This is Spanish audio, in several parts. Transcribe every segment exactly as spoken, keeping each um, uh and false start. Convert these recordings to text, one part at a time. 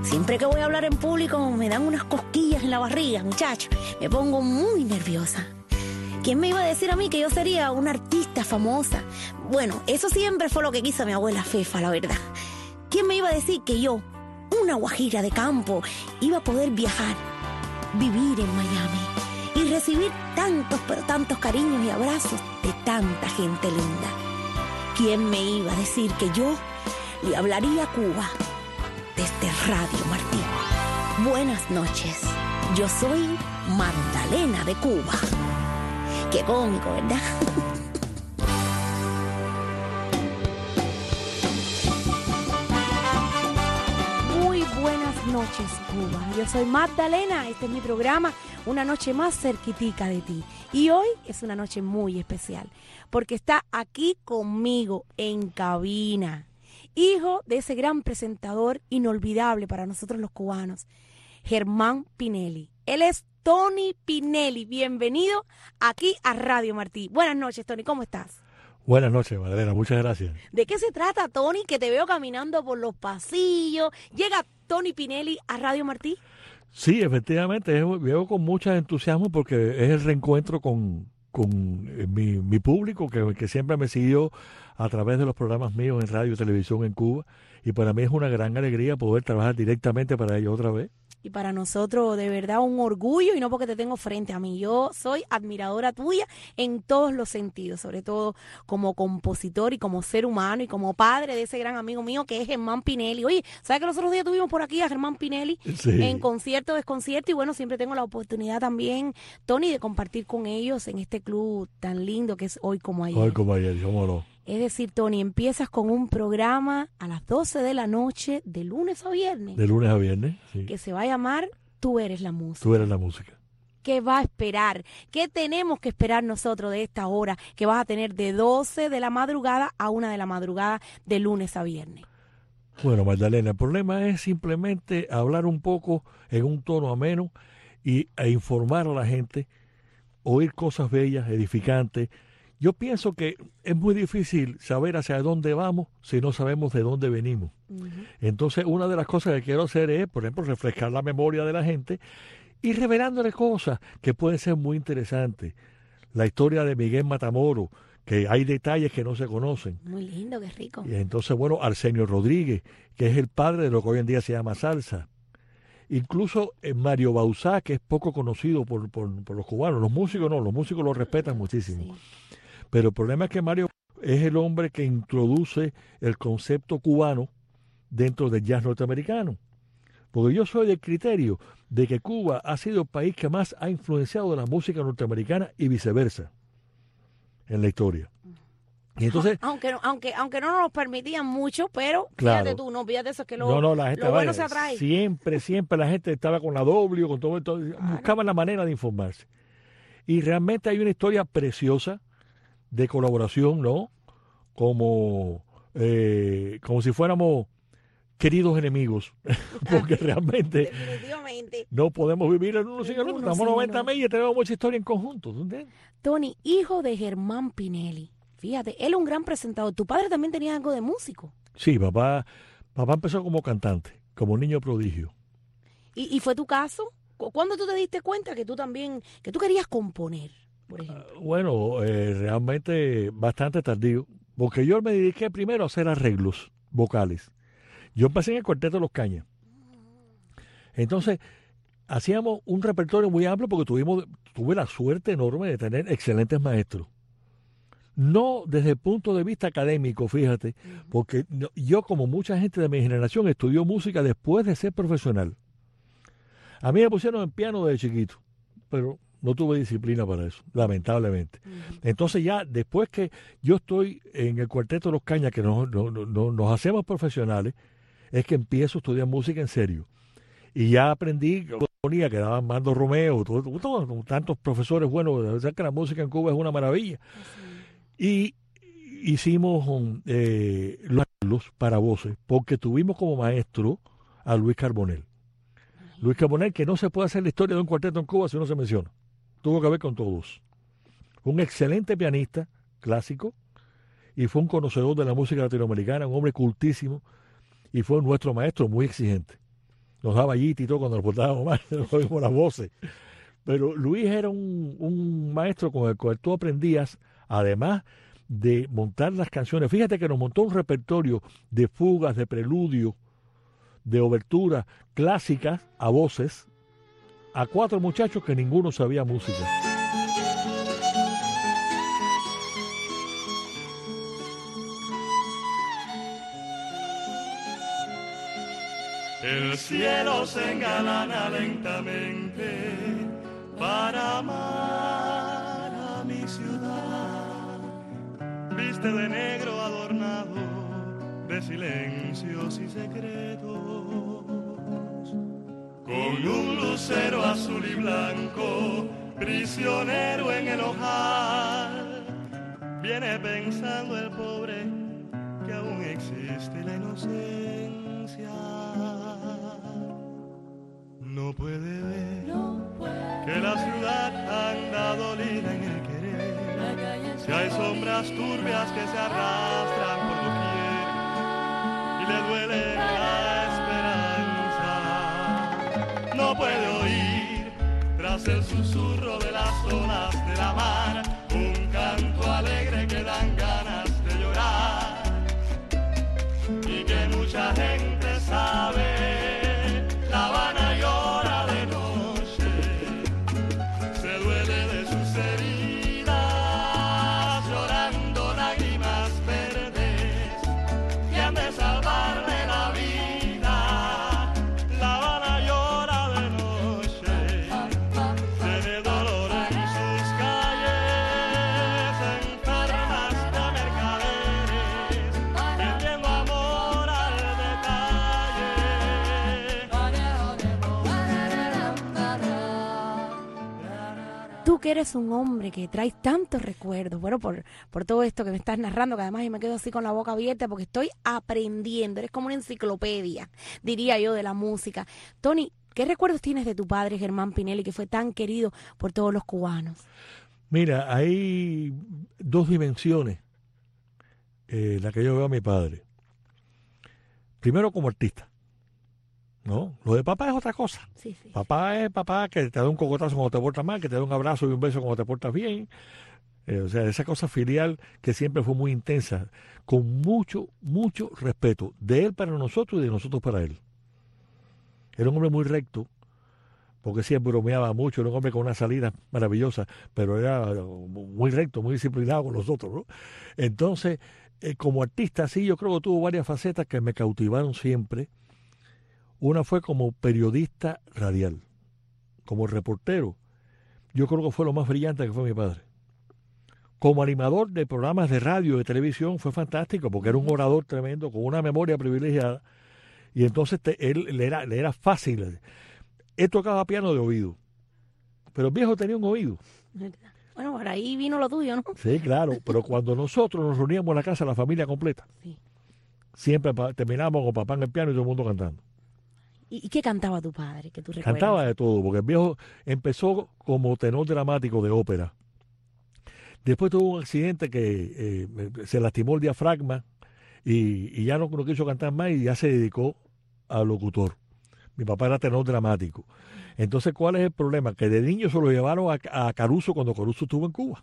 Siempre que voy a hablar en público me dan unas cosquillas en la barriga, muchacho. Me pongo muy nerviosa. ¿Quién me iba a decir a mí que yo sería una artista famosa? Bueno, eso siempre fue lo que quiso mi abuela Fefa, la verdad. ¿Quién me iba a decir que yo, una guajira de campo, iba a poder viajar, vivir en Miami y recibir tantos, pero tantos cariños y abrazos de tanta gente linda? ¿Quién me iba a decir que yo le hablaría a Cuba desde Radio Martí? Buenas noches, yo soy Magdalena de Cuba. Qué cómico, ¿verdad? Muy buenas noches, Cuba. Yo soy Magdalena, este es mi programa, Una Noche Más Cerquitica de Ti. Y hoy es una noche muy especial, porque está aquí conmigo en cabina, hijo de ese gran presentador inolvidable para nosotros los cubanos, Germán Pinelli. Él es Tony Pinelli. Bienvenido aquí a Radio Martí. Buenas noches, Tony, ¿cómo estás? Buenas noches, Magdalena, muchas gracias. ¿De qué se trata, Tony, que te veo caminando por los pasillos? ¿Llega Tony Pinelli a Radio Martí? Sí, efectivamente, veo con mucho entusiasmo porque es el reencuentro con, con mi, mi público que, que siempre me siguió a través de los programas míos en radio y televisión en Cuba, y para mí es una gran alegría poder trabajar directamente para ellos otra vez. Y para nosotros, de verdad, un orgullo, y no porque te tengo frente a mí. Yo soy admiradora tuya en todos los sentidos, sobre todo como compositor y como ser humano y como padre de ese gran amigo mío que es Germán Pinelli. Oye, ¿sabes que los otros días tuvimos por aquí a Germán Pinelli sí. en concierto, desconcierto? Y bueno, siempre tengo la oportunidad también, Tony, de compartir con ellos en este club tan lindo que es Hoy Como Ayer. Hoy Como Ayer, cómo no. Es decir, Tony, empiezas con un programa a las doce de la noche, de lunes a viernes. De lunes a viernes, sí. Que se va a llamar Tú Eres la Música. Tú Eres la Música. ¿Qué va a esperar? ¿Qué tenemos que esperar nosotros de esta hora que vas a tener de doce de la madrugada a una de la madrugada de lunes a viernes? Bueno, Magdalena, el problema es simplemente hablar un poco en un tono ameno y, e informar a la gente, oír cosas bellas, edificantes. Yo pienso que es muy difícil saber hacia dónde vamos si no sabemos de dónde venimos. Uh-huh. Entonces, una de las cosas que quiero hacer es, por ejemplo, refrescar la memoria de la gente y revelándole cosas que pueden ser muy interesantes. La historia de Miguel Matamoros, que hay detalles que no se conocen. Muy lindo, qué rico. Y entonces, bueno, Arsenio Rodríguez, que es el padre de lo que hoy en día se llama salsa. Incluso eh, Mario Bauzá, que es poco conocido por, por, por los cubanos. Los músicos no, los músicos lo respetan muchísimo. Sí. Pero el problema es que Mario es el hombre que introduce el concepto cubano dentro del jazz norteamericano. Porque yo soy del criterio de que Cuba ha sido el país que más ha influenciado de la música norteamericana y viceversa en la historia. Y entonces, aunque, aunque, aunque no nos lo permitían mucho, pero claro, fíjate tú, no fíjate eso, es que lo, no, no, la gente, lo bueno vaya, se atrae. Siempre, siempre la gente estaba con la doble, con todo esto, claro. Buscaban la manera de informarse. Y realmente hay una historia preciosa de colaboración, ¿no? Como, eh, como si fuéramos queridos enemigos, porque realmente no podemos vivir en uno sin el otro. Estamos noventa meses y tenemos mucha historia en conjunto. ¿Entiendes? Tony, hijo de Germán Pinelli, fíjate, él es un gran presentador. ¿Tu padre también tenía algo de músico? Sí, papá, papá empezó como cantante, como niño prodigio. ¿Y, y fue tu caso? ¿Cuándo tú te diste cuenta que tú también, que tú querías componer? Por ejemplo. Uh, bueno, eh, realmente bastante tardío, porque yo me dediqué primero a hacer arreglos vocales. Yo empecé en el Cuarteto de los Cañas. Entonces, hacíamos un repertorio muy amplio porque tuvimos, tuve la suerte enorme de tener excelentes maestros. No desde el punto de vista académico, fíjate, porque yo, como mucha gente de mi generación, estudió música después de ser profesional. A mí me pusieron en piano desde chiquito, pero no tuve disciplina para eso, lamentablemente. Uh-huh. Entonces ya después que yo estoy en el Cuarteto de los Cañas, que nos, nos, nos, nos hacemos profesionales, es que empiezo a estudiar música en serio. Y ya aprendí, que daban Mando Romeo, todo, todo, todo, tantos profesores buenos, o sea que la música en Cuba es una maravilla. Uh-huh. Y hicimos eh, los para voces, porque tuvimos como maestro a Luis Carbonell. Uh-huh. Luis Carbonell, que no se puede hacer la historia de un cuarteto en Cuba si no se menciona. Tuvo que ver con todos. Un excelente pianista clásico y fue un conocedor de la música latinoamericana, un hombre cultísimo y fue nuestro maestro muy exigente. nos daba allí y todo cuando nos portábamos mal, nos oímos las voces. Pero Luis era un, un maestro con el cual tú aprendías, además de montar las canciones. Fíjate que nos montó un repertorio de fugas, de preludios, de oberturas clásicas a voces, a cuatro muchachos que ninguno sabía música. El cielo se engalana lentamente para amar a mi ciudad. Viste de negro adornado de silencios y secretos, con un lucero azul y blanco, prisionero en el ojal. Viene pensando el pobre que aún existe la inocencia. No puede ver No puede que la ciudad anda dolida en el querer. la calle Si hay sombras turbias que se arrastran por doquier y le duele la esperanza. No puede oír tras el susurro de las olas de la mar un canto alegre que dan ganas de llorar y que mucha gente sabe. La Habana llora de noche, se duele de sus heridas, llorando lágrimas verdes que han de salvarle la vida. La Habana llora de noche, tiene dolor en sus calles, enfermas de mercaderes, vendiendo amor al detalle. Tú que eres un hombre que traes tantos recuerdos, bueno, por, por todo esto que me estás narrando, que además yo me quedo así con la boca abierta porque estoy aprendiendo, eres como una enciclopedia, diría yo, de la música. Tony, ¿qué recuerdos tienes de tu padre, Germán Pinelli, que fue tan querido por todos los cubanos? Mira, hay dos dimensiones eh, en las que yo veo a mi padre. Primero como artista, ¿no? Lo de papá es otra cosa. Sí, sí. Papá es papá que te da un cocotazo cuando te portas mal, que te da un abrazo y un beso cuando te portas bien. Eh, o sea, esa cosa filial que siempre fue muy intensa, con mucho, mucho respeto de él para nosotros y de nosotros para él. Era un hombre muy recto, porque siempre bromeaba mucho, era un hombre con una salida maravillosa, pero era muy recto, muy disciplinado con nosotros, ¿no? Entonces, eh, como artista, sí, yo creo que tuvo varias facetas que me cautivaron siempre. Una fue como periodista radial, como reportero. Yo creo que fue lo más brillante que fue mi padre. Como animador de programas de radio y de televisión fue fantástico, porque era un orador tremendo, con una memoria privilegiada. Y entonces te, él le era, le era fácil. Él tocaba piano de oído, pero el viejo tenía un oído. Bueno, por ahí vino lo tuyo, ¿no? Sí, claro, pero cuando nosotros nos reuníamos en la casa, la familia completa, Sí. siempre pa- terminábamos con papá en el piano y todo el mundo cantando. ¿Y, y qué cantaba tu padre, que tú recuerdas? Cantaba de todo, porque el viejo empezó como tenor dramático de ópera. Después tuvo un accidente que eh, se lastimó el diafragma y, y ya no, no quiso cantar más y ya se dedicó al locutor. Mi papá era tenor dramático. Entonces, ¿cuál es el problema? Que de niño se lo llevaron a, a Caruso cuando Caruso estuvo en Cuba.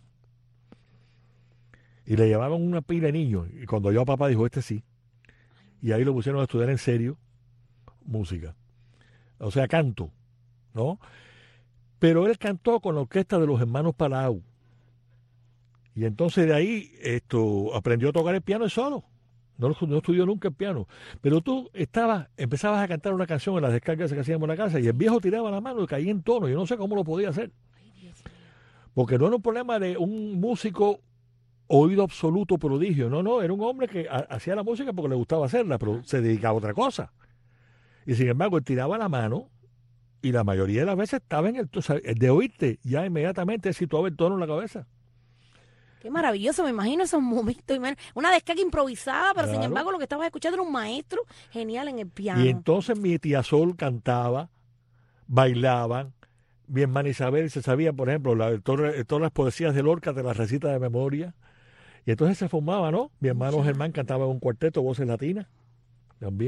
Y le llevaban una pila de niños. Y cuando yo a papá dijo, este sí. Y ahí lo pusieron a estudiar en serio música. O sea, canto, ¿no? Pero él cantó con la orquesta de los hermanos Palau. Y entonces de ahí esto, aprendió a tocar el piano él solo. No, no estudió nunca el piano. Pero tú estabas, empezabas a cantar una canción en las descargas que hacíamos en la casa y el viejo tiraba la mano y caía en tono. Yo no sé cómo lo podía hacer. Porque no era un problema de un músico oído absoluto prodigio. No, no, era un hombre que ha, hacía la música porque le gustaba hacerla, pero se dedicaba a otra cosa. Y sin embargo, él tiraba la mano y la mayoría de las veces estaba en el, o sea, el de oírte, ya inmediatamente situaba el tono en la cabeza. Qué maravilloso, me imagino esos momentos. Una descarga improvisada, pero Claro. sin embargo lo que estabas escuchando era un maestro genial en el piano. Y entonces mi tía Sol cantaba, bailaban. Mi hermana Isabel se sabía, por ejemplo, la, todas, todas las poesías de Lorca de las recita de memoria. Y entonces se formaba, ¿no? Mi hermano Ya. Germán cantaba en un cuarteto, voces latinas, también.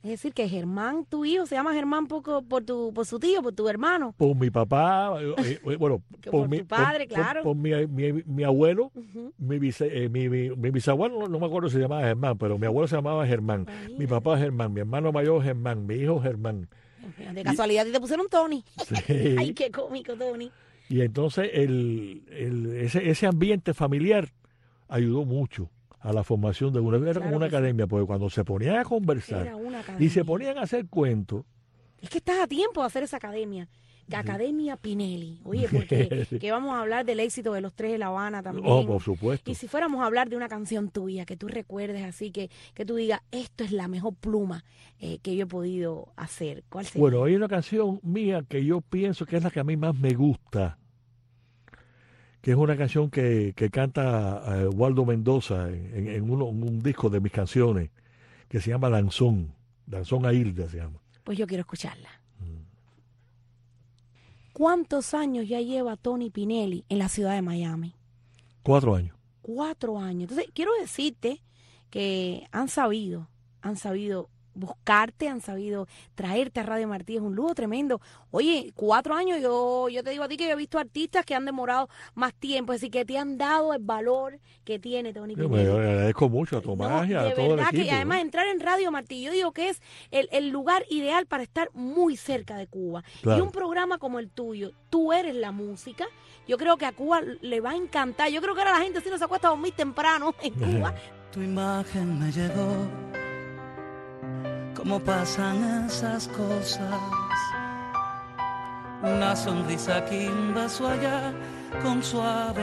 Es decir, que Germán, tu hijo, se llama Germán poco por tu por su tío, por tu hermano. Por mi papá, eh, eh, bueno, Que por, por mi, tu padre, por- claro. por, por mi, mi, mi abuelo, Ujú. mi, bise- eh, mi, mi, mi bisabuelo, no, no me acuerdo si se llamaba Germán, pero mi abuelo se llamaba Germán, mi Imagínate. papá Germán, mi hermano mayor Germán, mi hijo Germán. De casualidad y te pusieron Tony. Sí. Ay, qué cómico, Tony. Y entonces el, el, ese, ese ambiente familiar ayudó mucho a la formación de una, era Claro como una que sí. academia, porque cuando se ponían a conversar Era una y academia. se ponían a hacer cuentos, Es que estás a tiempo de hacer esa academia. Que Academia Pinelli. Oye, porque Sí. que vamos a hablar del éxito de los tres de La Habana también. oh, por supuesto. Y si fuéramos a hablar de una canción tuya, que tú recuerdes así, que, que tú digas, esto es la mejor pluma eh, que yo he podido hacer, ¿cuál sería? Bueno, hay una canción mía que yo pienso que es la que a mí más me gusta, que es una canción que, que canta eh, Waldo Mendoza en, en- en uno- en un disco de mis canciones, que se llama Danzón, Danzón a Hilda se llama. Pues yo quiero escucharla. ¿Cuántos años ya lleva Tony Pinelli en la ciudad de Miami? Cuatro años. Cuatro años. Entonces, quiero decirte que han sabido, han sabido buscarte, han sabido traerte a Radio Martí, es un lujo tremendo. Oye, cuatro años, yo, yo te digo a ti que yo he visto artistas que han demorado más tiempo, es decir, que te han dado el valor que tiene Tony Yo Pinelli. me agradezco mucho a No, Tomás y a de todo el verdad equipo. que además entrar en Radio Martí, yo digo que es el, el lugar ideal para estar muy cerca de Cuba. Claro. Y un programa como el tuyo, tú eres la música, yo creo que a Cuba le va a encantar. Yo creo que ahora la gente si no se acuesta a dormir temprano en Cuba. Tu imagen me llegó, cómo pasan esas cosas. Una sonrisa aquí, un beso allá, con suave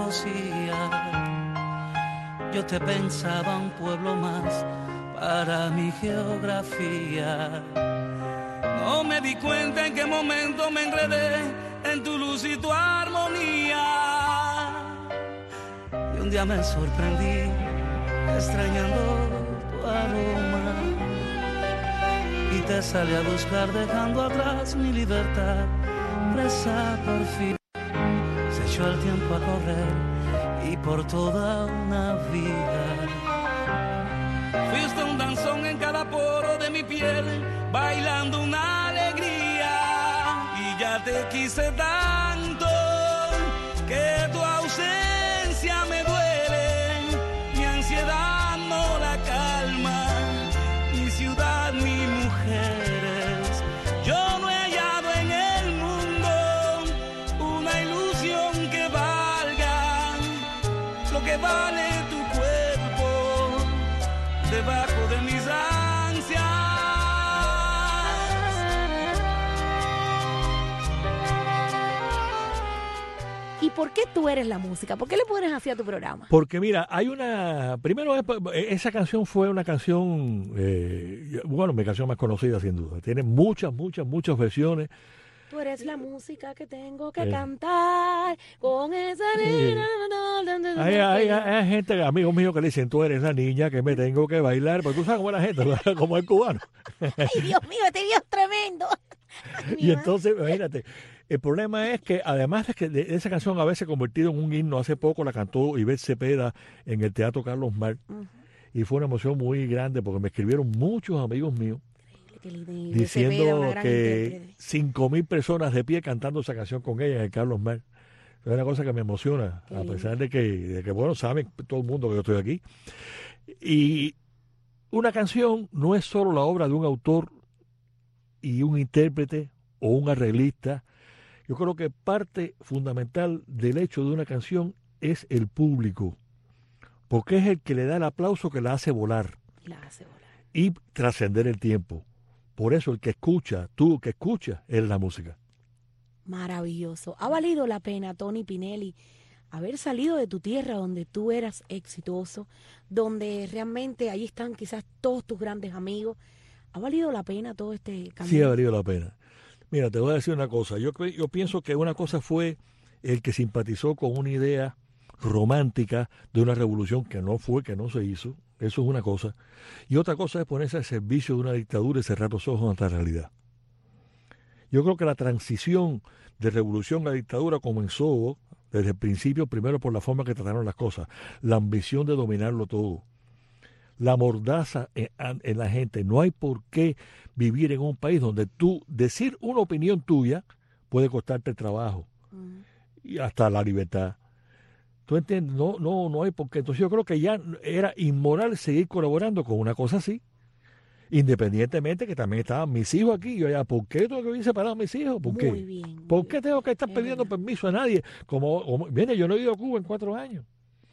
alevosía. Yo te pensaba un pueblo más para mi geografía. No me di cuenta en qué momento me enredé en tu luz y tu armonía. Y un día me sorprendí extrañando tu aroma y te salí a buscar dejando atrás mi libertad presa por fin. Se echó el tiempo a correr y por toda una vida fuiste un danzón en cada poro de mi piel, bailando una alegría. Y ya te quise tanto que tu ausencia me duele, mi ansiedad no la calma, mi ciudad, ni mujeres. Yo no he hallado en el mundo una ilusión que valga lo que vale tu cuerpo debajo de mis ansias. ¿Y por qué tú eres la música? ¿Por qué le pones así a tu programa? Porque mira, hay una... Primero, es- esa canción fue una canción, eh, bueno, mi canción más conocida sin duda. Tiene muchas, muchas, muchas versiones. Tú eres la música que tengo que Eh. cantar con esa... Sí. Hay, hay, hay gente, amigos míos, que le dicen, tú eres la niña que me tengo que bailar. Porque tú sabes cómo es la gente, ¿verdad? Como el cubano. Ay, Dios mío, este Dios es tremendo. Ay, mi Y madre. entonces, imagínate, el problema es que además de que de esa canción a veces convertida en un himno, hace poco la cantó Ivette Cepeda en el Teatro Carlos Mar. Ujú. Y fue una emoción muy grande porque me escribieron muchos amigos míos Qué lindo. Y Ivette Cepeda, diciendo una gran que intérprete. cinco mil personas de pie cantando esa canción con ella en el Carlos Mar. Es una cosa que me emociona, Qué a lindo. pesar de que, de que, bueno, saben todo el mundo que yo estoy aquí. Y una canción no es solo la obra de un autor y un intérprete o un arreglista. Yo creo que parte fundamental del hecho de una canción es el público, porque es el que le da el aplauso que la hace volar La hace volar. y trascender el tiempo. Por eso el que escucha, tú que escuchas, es la música. Maravilloso. Ha valido la pena, Tony Pinelli, haber salido de tu tierra donde tú eras exitoso, donde realmente allí están quizás todos tus grandes amigos. ¿Ha valido la pena todo este camino? Sí ha valido la pena. Mira, te voy a decir una cosa. Yo, cre- yo pienso que una cosa fue el que simpatizó con una idea romántica de una revolución que no fue, que no se hizo. Eso es una cosa. Y otra cosa es ponerse al servicio de una dictadura y cerrar los ojos ante la realidad. Yo creo que la transición de revolución a dictadura comenzó desde el principio, primero por la forma que trataron las cosas, la ambición de dominarlo todo, la mordaza en, en la gente. No hay por qué vivir en un país donde tú decir una opinión tuya puede costarte el trabajo mm. y hasta la libertad. ¿Tú entiendes? No, no, no hay por qué. Entonces yo creo que ya era inmoral seguir colaborando con una cosa así. Independientemente que también estaban mis hijos aquí, yo ya, ¿por qué tengo que ir separado a mis hijos? ¿Por qué? Muy bien, muy ¿Por qué bien. tengo que estar pidiendo permiso a nadie? Como, como, viene, yo no he ido a Cuba en cuatro años.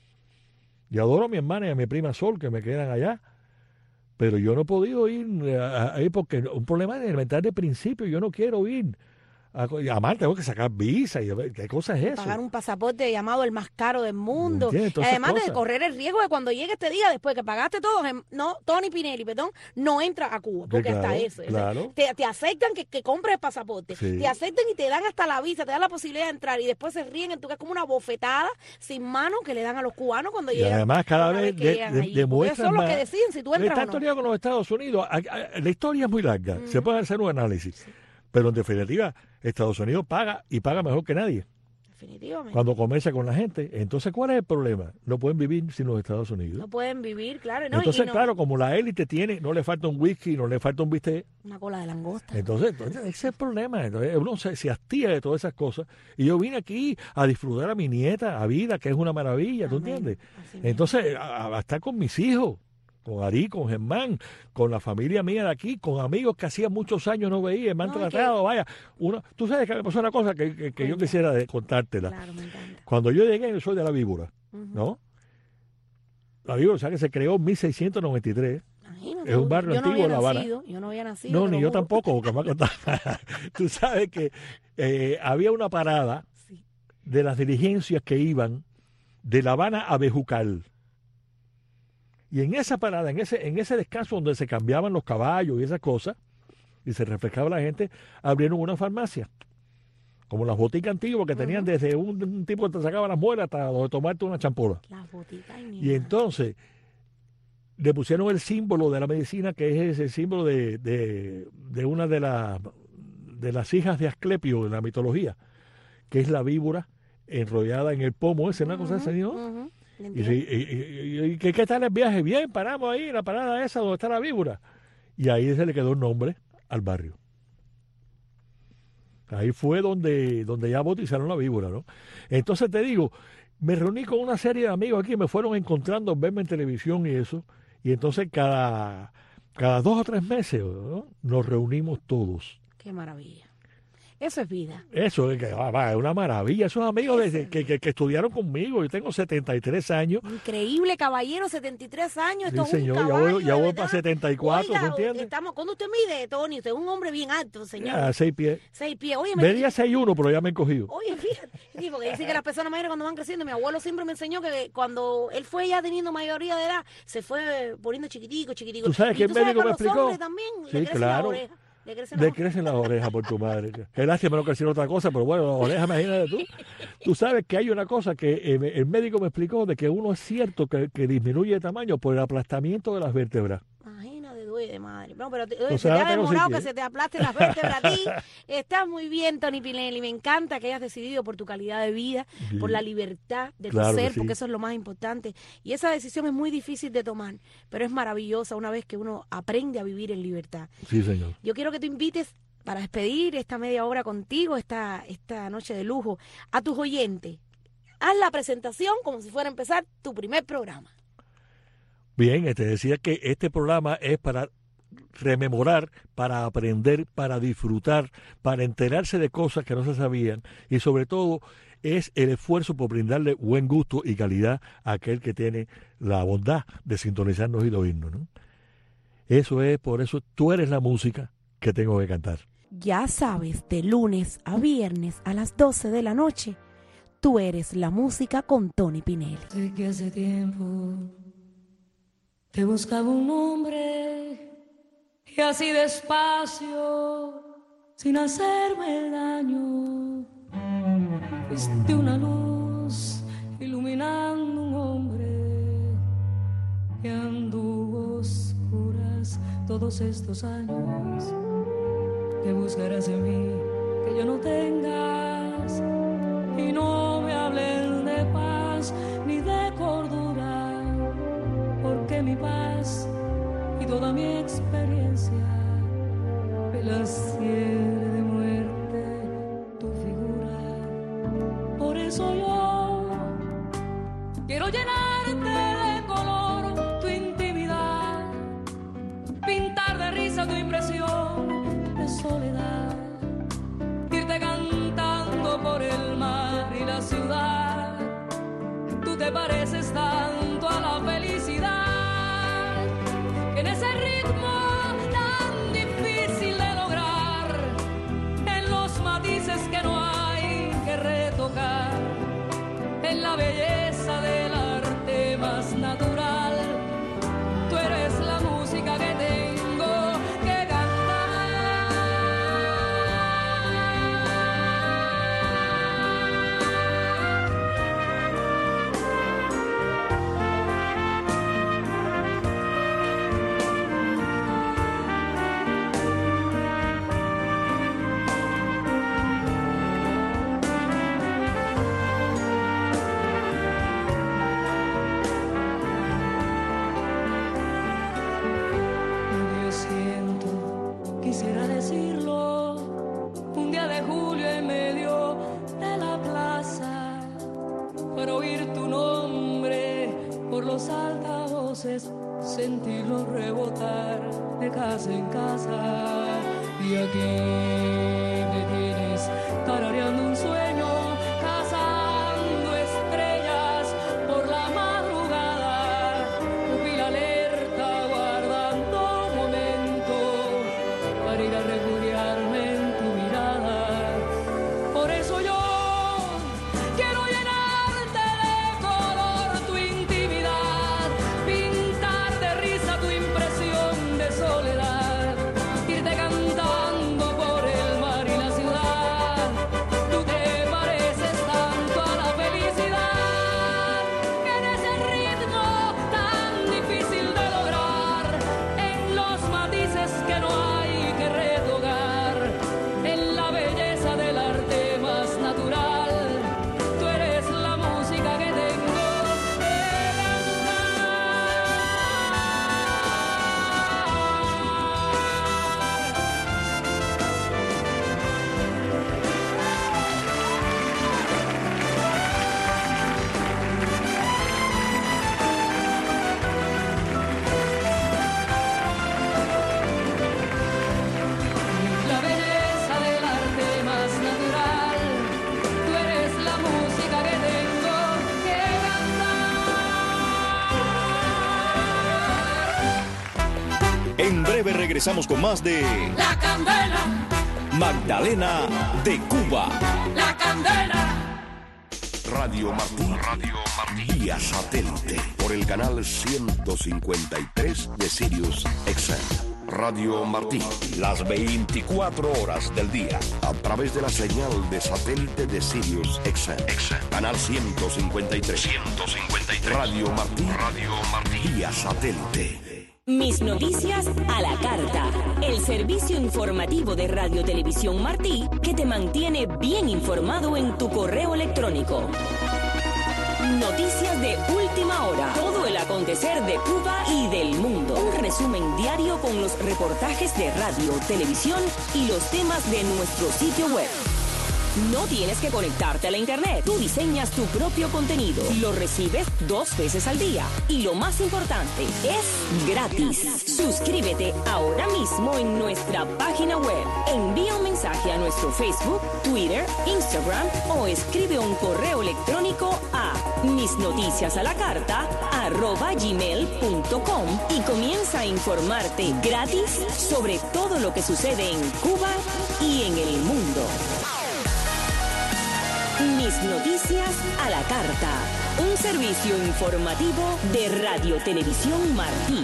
Y adoro a mi hermana y a mi prima Sol, que me quedan allá. Pero yo no he podido ir ahí porque un problema elemental de principio, yo no quiero ir. Además, tengo que sacar visa y qué cosa es eso. Pagar un pasaporte llamado el más caro del mundo. Además de correr el riesgo de cuando llegue este día, después que pagaste todo, no, Tony Pinelli, perdón, no entra a Cuba. Porque claro, hasta eso. Claro. Te, te aceptan que, que compres el pasaporte. Sí. Te aceptan y te dan hasta la visa, te dan la posibilidad de entrar y después se ríen en tu casa como una bofetada sin mano que le dan a los cubanos cuando y llegan. Además, cada vez, vez de, de, demuestran eso es lo que deciden si tú entras está o no. historia con los Estados Unidos. La historia es muy larga. Mm. Se puede hacer un análisis. Sí. Pero en definitiva, Estados Unidos paga y paga mejor que nadie. Definitivamente. Cuando comercia con la gente. Entonces, ¿cuál es el problema? No pueden vivir sin los Estados Unidos. No pueden vivir, claro. No, entonces, no, claro, como la élite tiene, no le falta un whisky, no le falta un bistec. Una cola de langosta. Entonces, entonces ese es el problema. Entonces, uno se, se hastía de todas esas cosas. Y yo vine aquí a disfrutar a mi nieta, a vida, que es una maravilla, ¿tú Amén. Entiendes? Así entonces, a, a estar con mis hijos. Con Ari, con Germán, con la familia mía de aquí, con amigos que hacía muchos años no veía, me han no, tratado, que... vaya. Uno, tú sabes que me pasó una cosa que, que, que yo quisiera de contártela. Claro, me encanta. Cuando yo llegué, yo soy de La Víbora, uh-huh. ¿no? La Víbora, o sea, que se creó en mil seiscientos noventa y tres. Imagínate, es un barrio yo no antiguo de La Habana. Nacido, yo no había nacido. No, ni yo tampoco, porque me ha contado. Tú sabes que eh, había una parada sí. de las diligencias que iban de La Habana a Bejucal. Y en esa parada, en ese, en ese descanso donde se cambiaban los caballos y esas cosas, y se refrescaba la gente, abrieron una farmacia. Como las boticas antiguas que uh-huh. tenían desde un, un tipo que te sacaba las muelas hasta donde tomarte una champola. Las boticas. Y entonces le pusieron el símbolo de la medicina, que es el símbolo de, de, de una de, la, de las hijas de Asclepio en la mitología, que es la víbora enrollada en el pomo. Esa es una uh-huh. cosa así, ¿no? Uh-huh. Y, y, y, y ¿qué, ¿qué tal el viaje? Bien, paramos ahí en la parada esa donde está la víbora. Y ahí se le quedó el nombre al barrio. Ahí fue donde, donde ya bautizaron la víbora, ¿no? Entonces te digo, me reuní con una serie de amigos aquí, me fueron encontrando, verme en televisión y eso. Y entonces cada, cada dos o tres meses, ¿no? Nos reunimos todos. Qué maravilla. Eso es vida. Eso es, que, ah, es una maravilla. Esos amigos de, que, que, que estudiaron conmigo. Yo tengo setenta y tres años. Increíble, caballero, setenta y tres años. Sí, esto señor, es un caballo, ya voy, ya voy para setenta y cuatro, Oiga, ¿se entiende? Estamos, ¿cuándo usted mide, Tony? Usted es un hombre bien alto, señor. Ah, seis pies. Seis pies. Oye, me Medía seis uno, pero ya me he encogido. Oye, fíjate. Sí, porque dice que las personas mayores cuando van creciendo, mi abuelo siempre me enseñó que cuando él fue ya teniendo mayoría de edad, se fue poniendo chiquitico, chiquitico. ¿Tú sabes qué el médico me explicó? También, sí, claro. Le crecen, Le crecen las orejas por tu madre. Qué lástima no crecer otra cosa, pero bueno, las orejas, imagínate tú. Tú sabes que hay una cosa que eh, el médico me explicó, de que uno es cierto que, que disminuye de tamaño por el aplastamiento de las vértebras. Imagínate, duele de madre. No, pero te, o sea, se te ha demorado que se te aplasten las vértebras a ti. Estás muy bien, Tony Pinelli. Me encanta que hayas decidido por tu calidad de vida, bien. Por la libertad de claro tu ser, sí. porque eso es lo más importante. Y esa decisión es muy difícil de tomar, pero es maravillosa una vez que uno aprende a vivir en libertad. Sí, señor. Yo quiero que tú invites, para despedir esta media hora contigo, esta, esta noche de lujo, a tus oyentes. Haz la presentación como si fuera a empezar tu primer programa. Bien, te decía que este programa es para rememorar, para aprender, para disfrutar, para enterarse de cosas que no se sabían y sobre todo es el esfuerzo por brindarle buen gusto y calidad a aquel que tiene la bondad de sintonizarnos y de oírnos, ¿no? Eso es, por eso tú eres la música que tengo que cantar. Ya sabes, de lunes a viernes a las doce de la noche, tú eres la música con Tony Pinelli. Sé que hace tiempo te buscaba un hombre y así despacio, sin hacerme daño, fuiste una luz iluminando un hombre que anduvo oscuras todos estos años. Que buscarás en mí que yo no tengas y no me hablen de paz ni de cordura, porque mi paz noches y toda mi experiencia me las cierne de muerte tu figura. Por eso yo quiero llenarte de color tu intimidad, pintar de risa tu impresión de soledad, irte cantando por el mar y la ciudad. Tú te pareces tanto a la felicidad, en ese ritmo tan difícil de lograr, en los matices que no hay que retocar, en la belleza del arte más natural. Tú eres la música que tengo que cantar. Sentirlo rebotar de casa en casa, y aquí me tienes tarareando un sueño, cazando estrellas por la madrugada, pupila alerta guardando momento para ir a refugiarme en tu mirada. Por eso yo quiero llenarte de color tu intimidad, pintar de risa tu impresión de soledad, irte cantando por el mar y la ciudad. Tú te pareces tanto a la felicidad, en ese ritmo tan difícil de lograr, en los matices que no hay que retocar, en la belleza del arte más natural. Tú eres la música que tengo que cantar. La belleza del arte más natural. Tú eres la música que tengo que cantar. En breve regresamos con más de La candela, Magdalena de Cuba. la candela. Radio Martí, Radio Martí, vía satélite, por el canal ciento cincuenta y tres de Sirius X M. Radio Martí, Las veinticuatro horas del día. a través de la señal de satélite de Sirius X M. Canal ciento cincuenta y tres. ciento cincuenta y tres. Radio Martí, Radio Martí, vía satélite. Mis noticias a la carta. El servicio informativo de Radio Televisión Martí que te mantiene bien informado en tu correo electrónico. Noticias de última hora. Todo el acontecer de Cuba y del mundo. Un resumen diario con los reportajes de radio, televisión y los temas de nuestro sitio web. No tienes que conectarte a la internet. Tú diseñas tu propio contenido. Lo recibes dos veces al día. Y lo más importante, es gratis. Suscríbete ahora mismo en nuestra página web. Envía un mensaje a nuestro Facebook, Twitter, Instagram o escribe un correo electrónico a misnoticiasalacarta arroba gmail punto com y comienza a informarte gratis sobre todo lo que sucede en Cuba y en el mundo. Mis noticias a la carta. Un servicio informativo de Radio Televisión Martí.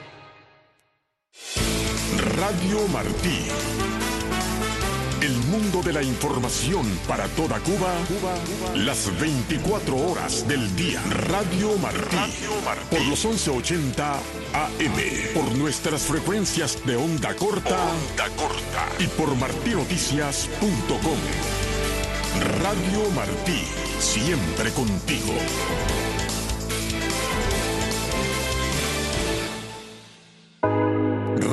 Radio Martí. El mundo de la información para toda Cuba, las veinticuatro horas del día. Radio Martí, por los once ochenta A M, por nuestras frecuencias de onda corta, onda corta y por martinoticias punto com. Radio Martí, siempre contigo.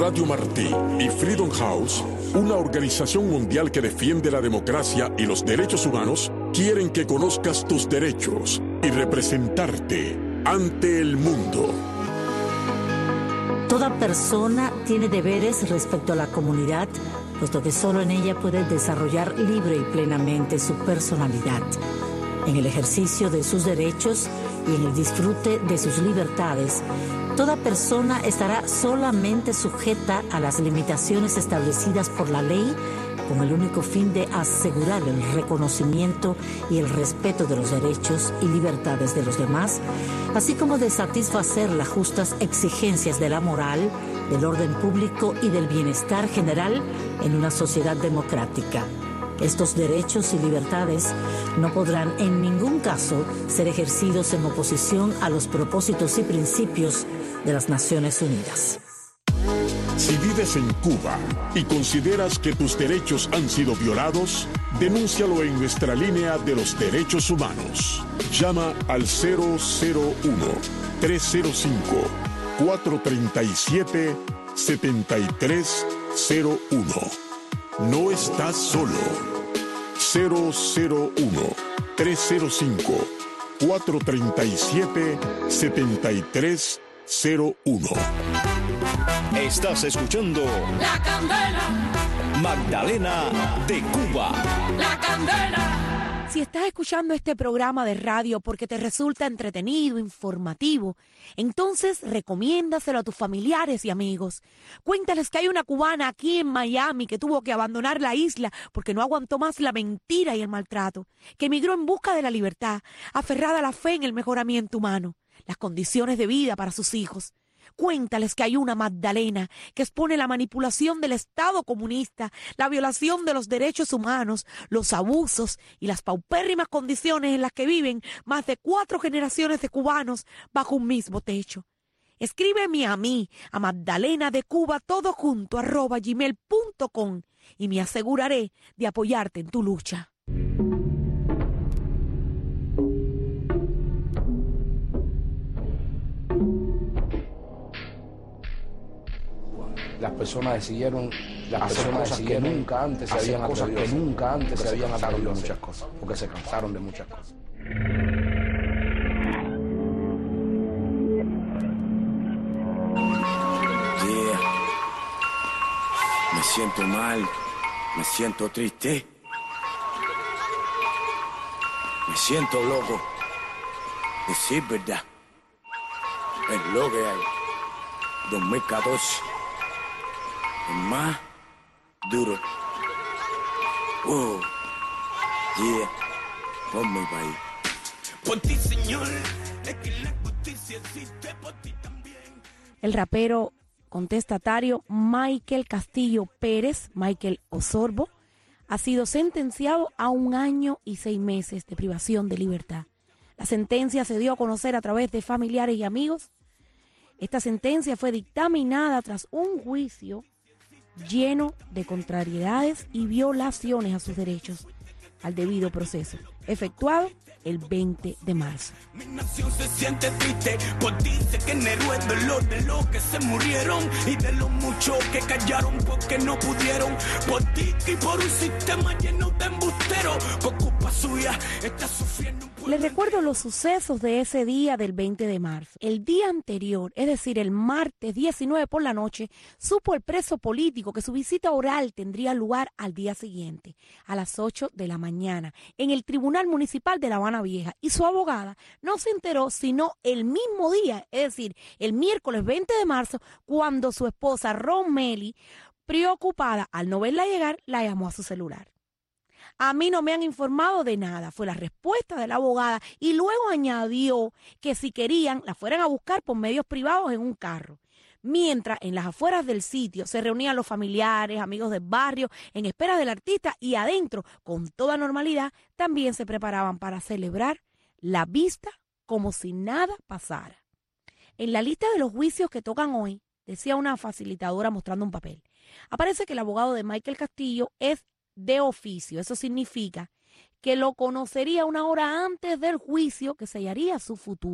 Radio Martí y Freedom House, una organización mundial que defiende la democracia y los derechos humanos, quieren que conozcas tus derechos y representarte ante el mundo. Toda persona tiene deberes respecto a la comunidad, puesto que solo en ella puede desarrollar libre y plenamente su personalidad. En el ejercicio de sus derechos y en el disfrute de sus libertades, toda persona estará solamente sujeta a las limitaciones establecidas por la ley, con el único fin de asegurar el reconocimiento y el respeto de los derechos y libertades de los demás, así como de satisfacer las justas exigencias de la moral, del orden público y del bienestar general en una sociedad democrática. Estos derechos y libertades no podrán en ningún caso ser ejercidos en oposición a los propósitos y principios de las Naciones Unidas. Si vives en Cuba y consideras que tus derechos han sido violados, denúncialo en nuestra línea de los derechos humanos. Llama al cero cero uno, tres cero cinco, cuatro tres siete, siete tres cero uno. No estás solo. cero cero uno, tres cero cinco, cuatro tres siete, siete tres cero uno. Estás escuchando La Candela, Magdalena de Cuba. La Candela. Si estás escuchando este programa de radio porque te resulta entretenido, informativo, entonces recomiéndaselo a tus familiares y amigos. Cuéntales que hay una cubana aquí en Miami que tuvo que abandonar la isla porque no aguantó más la mentira y el maltrato, que emigró en busca de la libertad, aferrada a la fe en el mejoramiento humano, las condiciones de vida para sus hijos. Cuéntales que hay una Magdalena que expone la manipulación del Estado comunista, la violación de los derechos humanos, los abusos y las paupérrimas condiciones en las que viven más de cuatro generaciones de cubanos bajo un mismo techo. Escríbeme a mí, a Magdalena de Cuba, todo junto, arroba gmail punto com, y me aseguraré de apoyarte en tu lucha. Las personas decidieron las personas cosas que nunca antes se habían cosas que nunca antes se habían atrevido a muchas cosas, porque se cansaron de muchas cosas. Yeah. Me siento mal, me siento triste, me siento loco. Decir verdad, es lo que hay. dos mil catorce. El más duro. Oh, yeah, por mi país. Por ti, Señor, es que la justicia existe por ti también. El rapero contestatario Michael Castillo Pérez, Michael Osorbo, ha sido sentenciado a un año y seis meses de privación de libertad. La sentencia se dio a conocer a través de familiares y amigos. Esta sentencia fue dictaminada tras un juicio lleno de contrariedades y violaciones a sus derechos al debido proceso, efectuado el veinte de marzo. Mi nación se siente triste por ti, sé que en héroe el dolor de los que se murieron y de los muchos que callaron porque no pudieron. Por ti y por un sistema lleno de embusteros, por culpa suya está sufriendo. Les recuerdo los sucesos de ese día del veinte de marzo. El día anterior, es decir, el martes diecinueve por la noche, supo el preso político que su visita oral tendría lugar al día siguiente, a las ocho de la mañana, en el Tribunal Municipal de La Habana Vieja, y su abogada no se enteró sino el mismo día, es decir, el miércoles veinte de marzo, cuando su esposa Ron Meli, preocupada al no verla llegar, la llamó a su celular. A mí no me han informado de nada, fue la respuesta de la abogada, y luego añadió que si querían la fueran a buscar por medios privados en un carro. Mientras en las afueras del sitio se reunían los familiares, amigos del barrio, en espera del artista, y adentro, con toda normalidad, también se preparaban para celebrar la vista como si nada pasara. En la lista de los juicios que tocan hoy, decía una facilitadora mostrando un papel, aparece que el abogado de Michael Castillo es de oficio. Eso significa que lo conocería una hora antes del juicio que sellaría su futuro.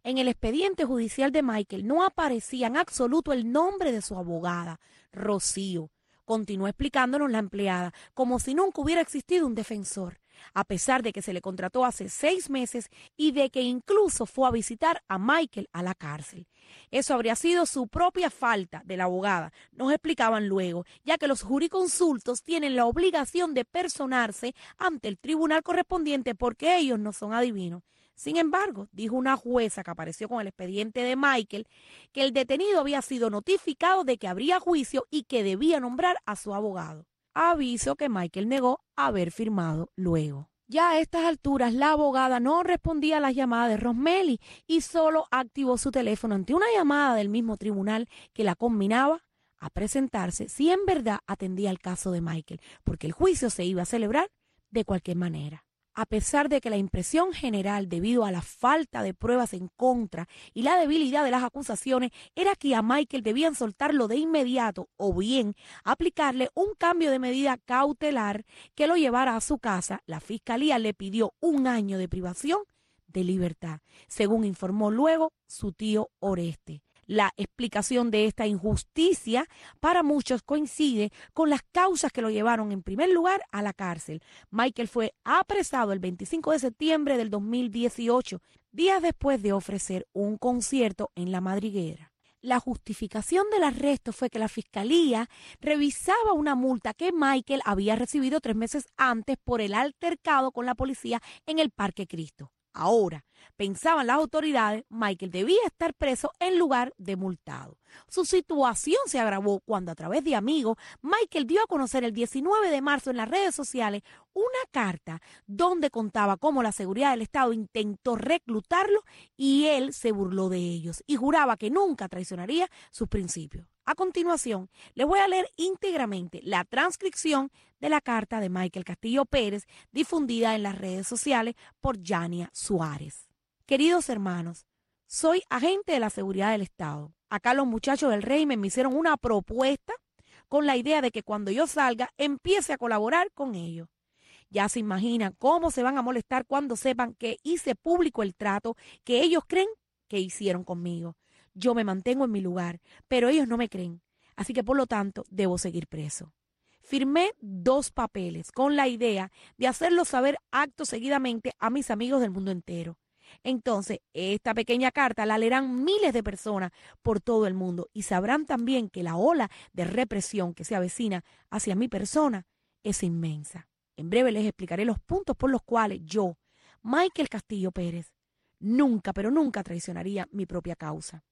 En el expediente judicial de Michael no aparecía en absoluto el nombre de su abogada, Rocío. Continuó explicándonos la empleada, como si nunca hubiera existido un defensor, a pesar de que se le contrató hace seis meses y de que incluso fue a visitar a Michael a la cárcel. Eso habría sido su propia falta de la abogada, nos explicaban luego, ya que los jurisconsultos tienen la obligación de personarse ante el tribunal correspondiente porque ellos no son adivinos. Sin embargo, dijo una jueza que apareció con el expediente de Michael que el detenido había sido notificado de que habría juicio y que debía nombrar a su abogado. Aviso que Michael negó haber firmado luego. Ya a estas alturas, la abogada no respondía a las llamadas de Rosmeli y solo activó su teléfono ante una llamada del mismo tribunal que la conminaba a presentarse si en verdad atendía el caso de Michael, porque el juicio se iba a celebrar de cualquier manera. A pesar de que la impresión general, debido a la falta de pruebas en contra y la debilidad de las acusaciones, era que a Michael debían soltarlo de inmediato o bien aplicarle un cambio de medida cautelar que lo llevara a su casa, la fiscalía le pidió un año de privación de libertad, según informó luego su tío Oreste. La explicación de esta injusticia para muchos coincide con las causas que lo llevaron en primer lugar a la cárcel. Michael fue apresado el veinticinco de septiembre del dos mil dieciocho, días después de ofrecer un concierto en La Madriguera. La justificación del arresto fue que la fiscalía revisaba una multa que Michael había recibido tres meses antes por el altercado con la policía en el Parque Cristo. Ahora, pensaban las autoridades, Michael debía estar preso en lugar de multado. Su situación se agravó cuando a través de amigos, Michael dio a conocer el diecinueve de marzo en las redes sociales una carta donde contaba cómo la seguridad del Estado intentó reclutarlo y él se burló de ellos y juraba que nunca traicionaría sus principios. A continuación, les voy a leer íntegramente la transcripción de la carta de Michael Castillo Pérez difundida en las redes sociales por Yania Suárez. Queridos hermanos, soy agente de la seguridad del Estado. Acá los muchachos del régimen me hicieron una propuesta con la idea de que cuando yo salga empiece a colaborar con ellos. Ya se imaginan cómo se van a molestar cuando sepan que hice público el trato que ellos creen que hicieron conmigo. Yo me mantengo en mi lugar, pero ellos no me creen, así que por lo tanto debo seguir preso. Firmé dos papeles con la idea de hacerlo saber acto seguidamente a mis amigos del mundo entero. Entonces, esta pequeña carta la leerán miles de personas por todo el mundo y sabrán también que la ola de represión que se avecina hacia mi persona es inmensa. En breve les explicaré los puntos por los cuales yo, Michael Castillo Pérez, nunca, pero nunca traicionaría mi propia causa.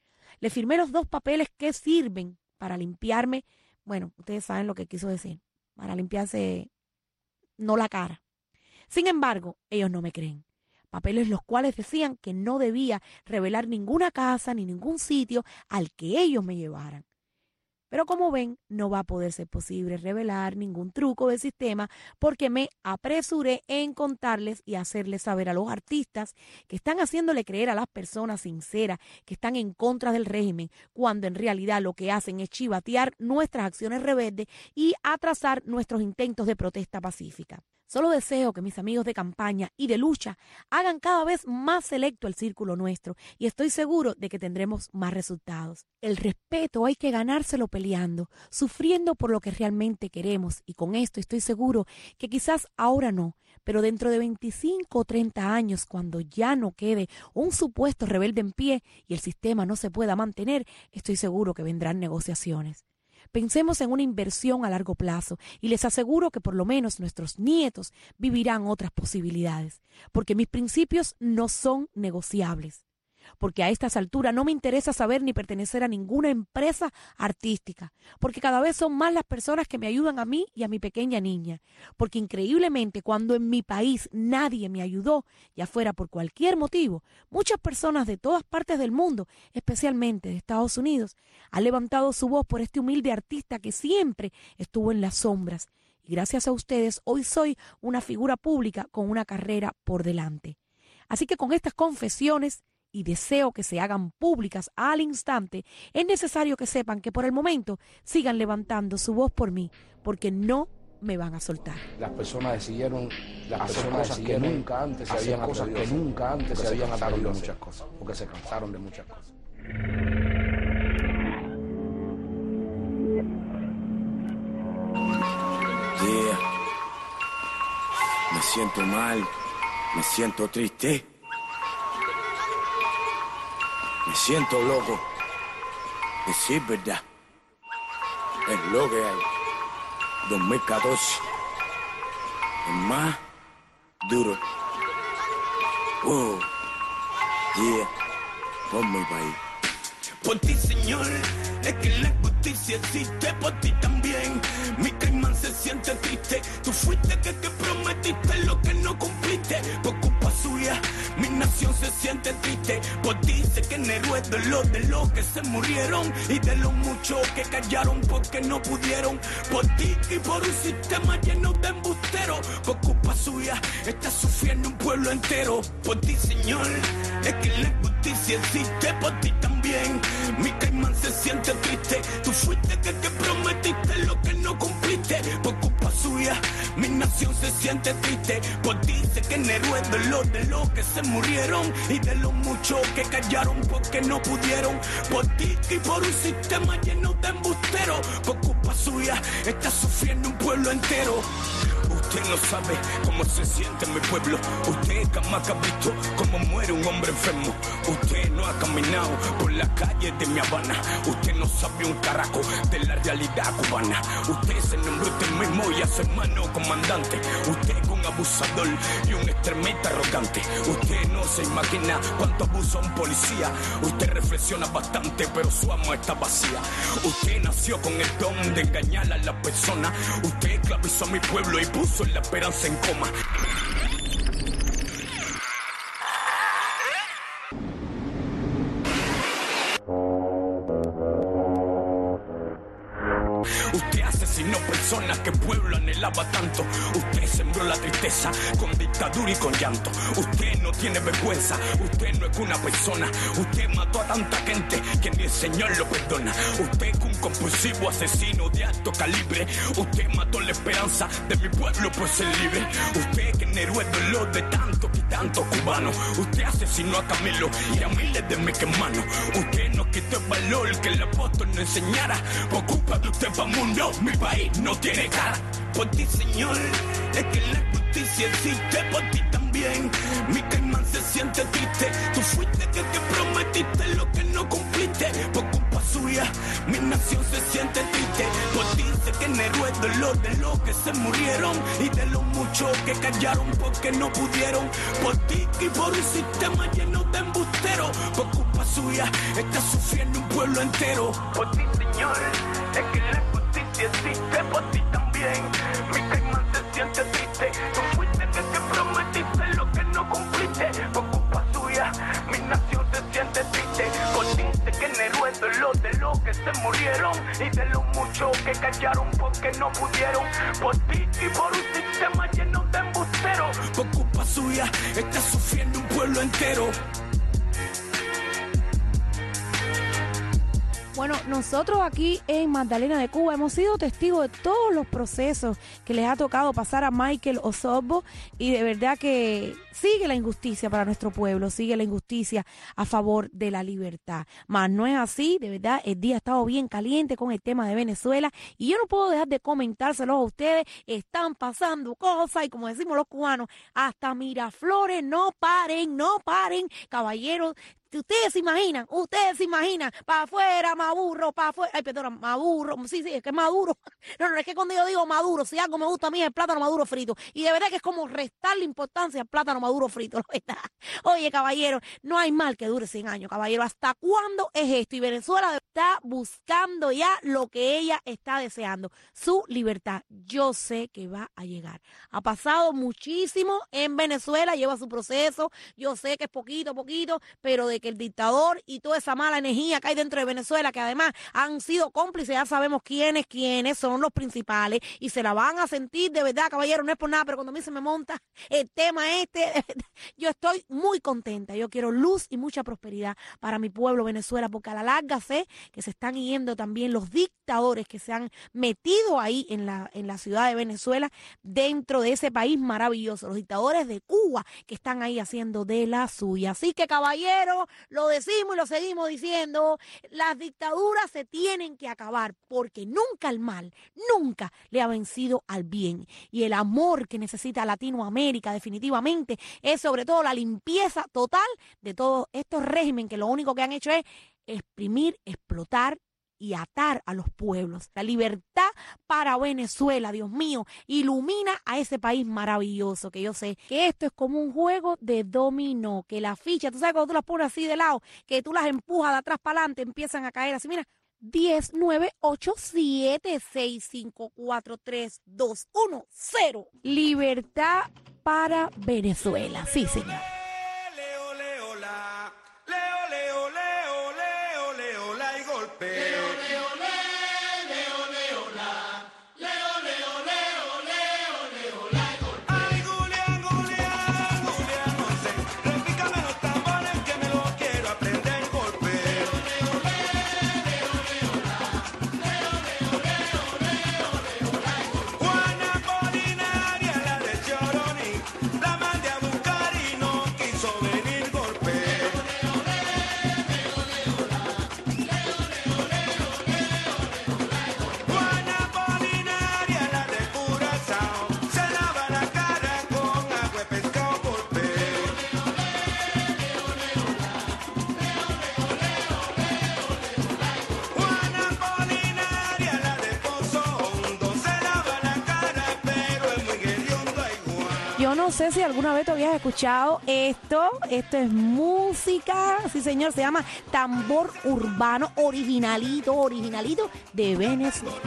Le firmé los dos papeles que sirven para limpiarme, bueno, ustedes saben lo que quiso decir, para limpiarse no la cara. Sin embargo, ellos no me creen. Papeles los cuales decían que no debía revelar ninguna casa ni ningún sitio al que ellos me llevaran. Pero como ven, no va a poder ser posible revelar ningún truco del sistema porque me apresuré en contarles y hacerles saber a los artistas que están haciéndole creer a las personas sinceras que están en contra del régimen, cuando en realidad lo que hacen es chivatear nuestras acciones rebeldes y atrasar nuestros intentos de protesta pacífica. Solo deseo que mis amigos de campaña y de lucha hagan cada vez más selecto el círculo nuestro y estoy seguro de que tendremos más resultados. El respeto hay que ganárselo peleando, sufriendo por lo que realmente queremos y con esto estoy seguro que quizás ahora no, pero dentro de veinticinco o treinta años, cuando ya no quede un supuesto rebelde en pie y el sistema no se pueda mantener, estoy seguro que vendrán negociaciones. Pensemos en una inversión a largo plazo y les aseguro que por lo menos nuestros nietos vivirán otras posibilidades, porque mis principios no son negociables. Porque a estas alturas no me interesa saber ni pertenecer a ninguna empresa artística, porque cada vez son más las personas que me ayudan a mí y a mi pequeña niña, porque increíblemente cuando en mi país nadie me ayudó, ya fuera por cualquier motivo, muchas personas de todas partes del mundo, especialmente de Estados Unidos, han levantado su voz por este humilde artista que siempre estuvo en las sombras, y gracias a ustedes hoy soy una figura pública con una carrera por delante. Así que con estas confesiones y deseo que se hagan públicas al instante, es necesario que sepan que por el momento sigan levantando su voz por mí, porque no me van a soltar. Las personas decidieron las personas cosas que nunca antes se habían cosas que nunca antes se habían atrevido a muchas cosas, porque se cansaron de muchas cosas. Yeah. Me siento mal, me siento triste, me siento loco. Decir verdad, es lo que hay. dos mil catorce, es más duro. Oh, yeah, ponme el país. Por ti, Señor, es que la justicia existe, por ti también. Mi caimán se siente triste. Tú fuiste que, que prometiste lo que no cumpliste. Por culpa suya, mi nación se siente triste. Por ti sé que en héroe es dolor de los que se murieron y de los muchos que callaron porque no pudieron. Por ti y por un sistema lleno de embusteros. Por culpa suya está sufriendo un pueblo entero. Por ti, Señor, es que la justicia existe, por ti también. Mi caimán se siente triste. Tú fuiste que, que prometiste lo que no cumpliste. Por culpa suya, mi nación se siente triste. Por ti sé que en héroe es dolor de los que se murieron y de los muchos que callaron porque no pudieron. Por ti y por un sistema lleno de embusteros. Por culpa suya está sufriendo un pueblo entero. Usted no sabe cómo se siente mi pueblo. Usted jamás ha visto cómo muere un hombre enfermo. Usted no ha caminado por las calles de mi Habana. Usted no sabe un carajo de la realidad cubana. Usted se nombró usted mismo y a su hermano comandante. Usted es un abusador y un extremista arrogante. Usted no se imagina cuánto abusa un policía. Usted reflexiona bastante pero su alma está vacía. Usted nació con el don de engañar a la persona. Usted esclavizó a mi pueblo y puso la esperanza en coma. Usted asesinó personas que el pueblo anhelaba tanto. Usted sembró la tristeza con dictadura y con llanto. Usted no tiene vergüenza, usted no es una persona. Usted mató a tanta gente que ni el Señor lo perdona. Usted es un compulsivo asesino de alto calibre. Usted mató la esperanza de mi pueblo por ser libre. Usted generó el dolor de tantos y tantos cubanos. Usted asesinó a Camilo y a miles de mis hermanos. Usted no quitó el valor que el apóstol nos enseñara. Por culpa de usted va mundo, mi país no tiene cara. Por ti, Señor, es que la justicia existe, por ti también. Mi caimán se siente triste. Tú fuiste que, que prometiste lo que no cumpliste. Por culpa suya, mi nación se siente triste. Por ti sé que en héroe es dolor de los que se murieron y de los muchos que callaron porque no pudieron. Por ti y por un sistema lleno de embusteros. Por culpa suya está sufriendo un pueblo entero. Por ti, Señor, es que la justicia existe, por ti también. Mi caimán se siente triste. Tú fuiste que, que prometiste lo que no cumpliste. Por culpa suya, mi nación se siente triste. Por ti sé que en héroe es dolor de los que se murieron y de los muchos que callaron porque no pudieron. Por ti y por un sistema lleno de embusteros. Por culpa suya está sufriendo un pueblo entero. Bueno, nosotros aquí en Magdalena de Cuba hemos sido testigos de todos los procesos que les ha tocado pasar a Michael Osorbo y de verdad que sigue la injusticia para nuestro pueblo, sigue la injusticia a favor de la libertad. Mas no es así, de verdad el día ha estado bien caliente con el tema de Venezuela y yo no puedo dejar de comentárselos a ustedes. Están pasando cosas y como decimos los cubanos, hasta Miraflores, no paren, no paren, caballeros. Ustedes se imaginan, ustedes se imaginan, para afuera, Maduro, para afuera, ay, perdón, Maduro, sí, sí, es que es Maduro, no, no, es que cuando yo digo Maduro, si algo me gusta a mí es el plátano maduro frito, y de verdad que es como restarle importancia al plátano maduro frito, la verdad. Oye, caballero, no hay mal que dure cien años, caballero, ¿hasta cuándo es esto? Y Venezuela está buscando ya lo que ella está deseando, su libertad. Yo sé que va a llegar. Ha pasado muchísimo en Venezuela, lleva su proceso, yo sé que es poquito a poquito, pero de que que el dictador y toda esa mala energía que hay dentro de Venezuela, que además han sido cómplices, ya sabemos quiénes, quiénes son los principales, y se la van a sentir de verdad, caballero, no es por nada, pero cuando a mí se me monta el tema este, yo estoy muy contenta. Yo quiero luz y mucha prosperidad para mi pueblo Venezuela, porque a la larga sé que se están yendo también los dictadores que se han metido ahí en la, en la ciudad de Venezuela, dentro de ese país maravilloso, los dictadores de Cuba que están ahí haciendo de la suya. Así que, caballero, lo decimos y lo seguimos diciendo, las dictaduras se tienen que acabar, porque nunca el mal, nunca le ha vencido al bien. Y el amor que necesita Latinoamérica definitivamente es sobre todo la limpieza total de todos estos regímenes que lo único que han hecho es exprimir, explotar y atar a los pueblos. La libertad para Venezuela, Dios mío, ilumina a ese país maravilloso, que yo sé que esto es como un juego de dominó, que la ficha, tú sabes cuando tú las pones así de lado, que tú las empujas de atrás para adelante, empiezan a caer así, mira, diez, nueve, ocho, siete, seis, cinco, cuatro, tres, dos, uno, cero. Libertad para Venezuela, sí, señor. Yo no sé si alguna vez tú habías escuchado esto. Esto es música, sí señor, se llama tambor urbano originalito, originalito de Venezuela.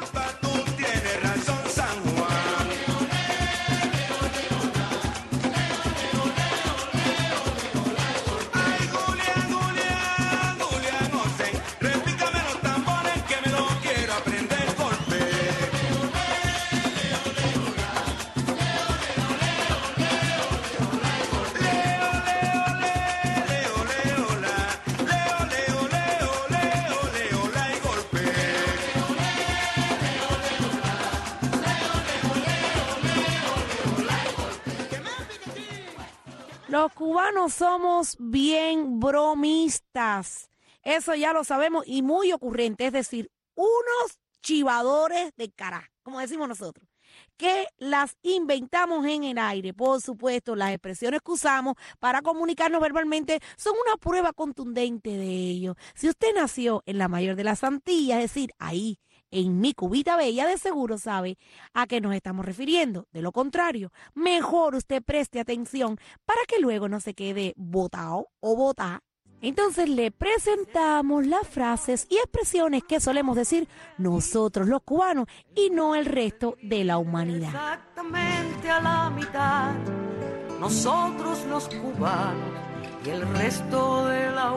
Los cubanos somos bien bromistas, eso ya lo sabemos, y muy ocurrente, es decir, unos chivadores de carajo, como decimos nosotros, que las inventamos en el aire. Por supuesto, las expresiones que usamos para comunicarnos verbalmente son una prueba contundente de ello. Si usted nació en la mayor de las Antillas, es decir, ahí, en mi Cubita Bella, de seguro sabe a qué nos estamos refiriendo. De lo contrario, mejor usted preste atención para que luego no se quede botado o botada. Entonces le presentamos las frases y expresiones que solemos decir nosotros los cubanos y no el resto de la humanidad. Exactamente a la mitad, nosotros los cubanos y el resto de la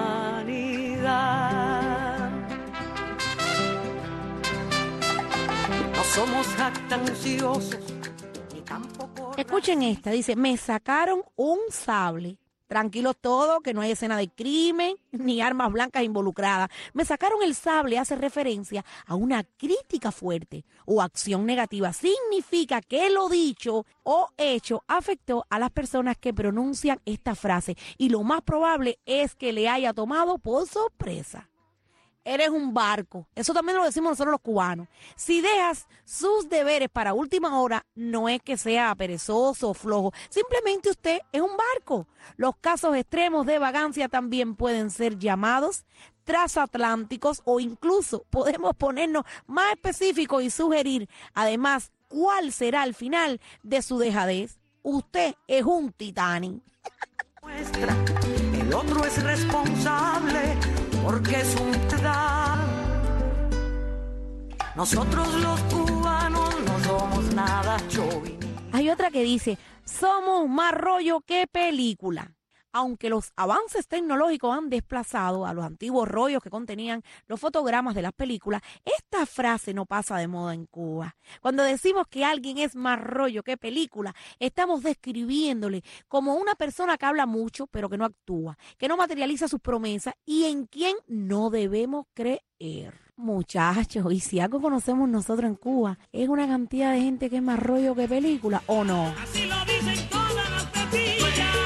humanidad. No somos jactanciosos ni tampoco... Escuchen esta, dice, me sacaron un sable. Tranquilos todos, que no hay escena de crimen ni armas blancas involucradas. Me sacaron el sable hace referencia a una crítica fuerte o acción negativa. Significa que lo dicho o hecho afectó a las personas que pronuncian esta frase. Y lo más probable es que le haya tomado por sorpresa. Eres un barco. Eso también lo decimos nosotros los cubanos. Si dejas sus deberes para última hora, no es que sea perezoso o flojo. Simplemente usted es un barco. Los casos extremos de vagancia también pueden ser llamados transatlánticos o incluso podemos ponernos más específicos y sugerir, además, cuál será el final de su dejadez. Usted es un Titanic. El otro es responsable porque es un pedal. Nosotros los cubanos no somos nada chauvinistas. Hay otra que dice, somos más rollo que película. aunque los avances tecnológicos han desplazado a los antiguos rollos que contenían los fotogramas de las películas, esta frase no pasa de moda en Cuba. Cuando decimos que alguien es más rollo que película, estamos describiéndole como una persona que habla mucho pero que no actúa, que no materializa sus promesas y en quien no debemos creer. Muchachos, y si algo conocemos nosotros en Cuba, es una cantidad de gente que es más rollo que película, ¿o no? Así lo dicen todas las tetillas.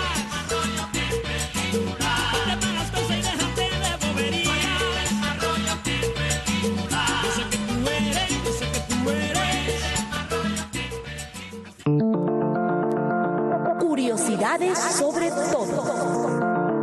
Curiosidades sobre todo.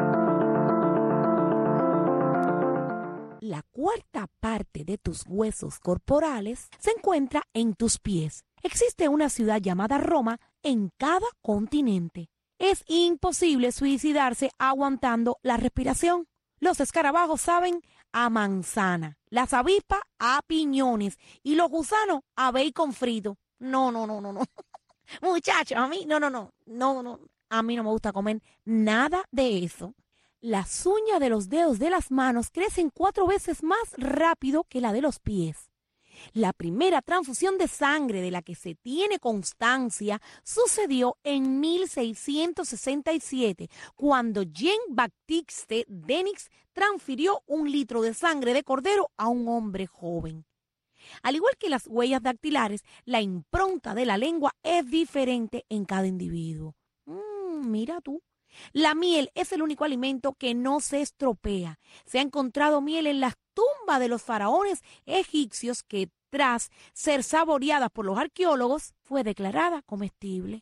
La cuarta parte de tus huesos corporales se encuentra en tus pies. Existe una ciudad llamada Roma en cada continente. Es imposible suicidarse aguantando la respiración. Los escarabajos saben a manzana, las avispas a piñones y los gusanos a bacon frito. No, no, no, no, no. Muchachos, a mí, no, no, no, no, no. A mí no me gusta comer nada de eso. Las uñas de los dedos de las manos crecen cuatro veces más rápido que la de los pies. La primera transfusión de sangre de la que se tiene constancia sucedió en mil seiscientos sesenta y siete, cuando Jean-Baptiste Denix transfirió un litro de sangre de cordero a un hombre joven. Al igual que las huellas dactilares, la impronta de la lengua es diferente en cada individuo. Mm, mira tú. La miel es el único alimento que no se estropea. Se ha encontrado miel en las tumbas de los faraones egipcios que, tras ser saboreada por los arqueólogos, fue declarada comestible.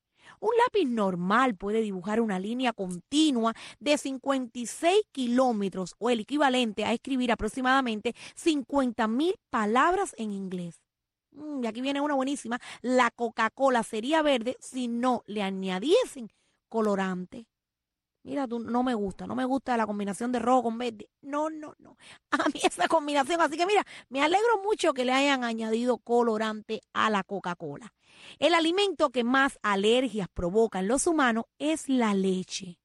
Un lápiz normal puede dibujar una línea continua de cincuenta y seis kilómetros o el equivalente a escribir aproximadamente cincuenta mil palabras en inglés. Mm, y aquí viene una buenísima. La Coca-Cola sería verde si no le añadiesen colorante. Mira, tú, no me gusta, no me gusta la combinación de rojo con verde. No, no, no. A mí esa combinación, así que mira, me alegro mucho que le hayan añadido colorante a la Coca-Cola. El alimento que más alergias provoca en los humanos es la leche.